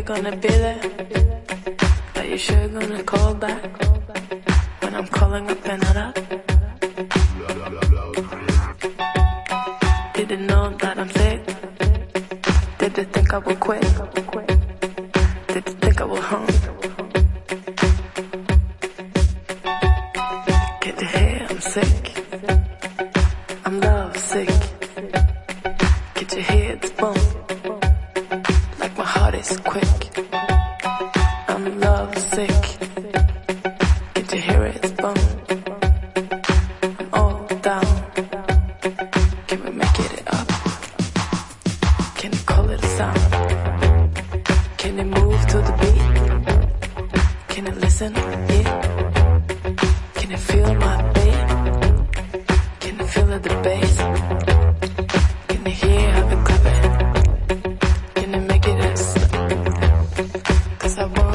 gonna be there? Are you sure you're gonna call back when I'm calling up and not up? Did you know that I'm sick? Did you think I would quit? Did you think I would home? Can't you hear I'm sick? I'm love sick. Can't you hear it's boom? Like my heart is quick. I'm love sick. Can't you hear it's boom? I'm all down. Can we make it up? Can you call it a sound? Can you move to the beat? Can you listen? Yeah. Can you feel my beat? Can you feel the bass? Can you hear how we clap it? Can you make it a stop? 'Cause I want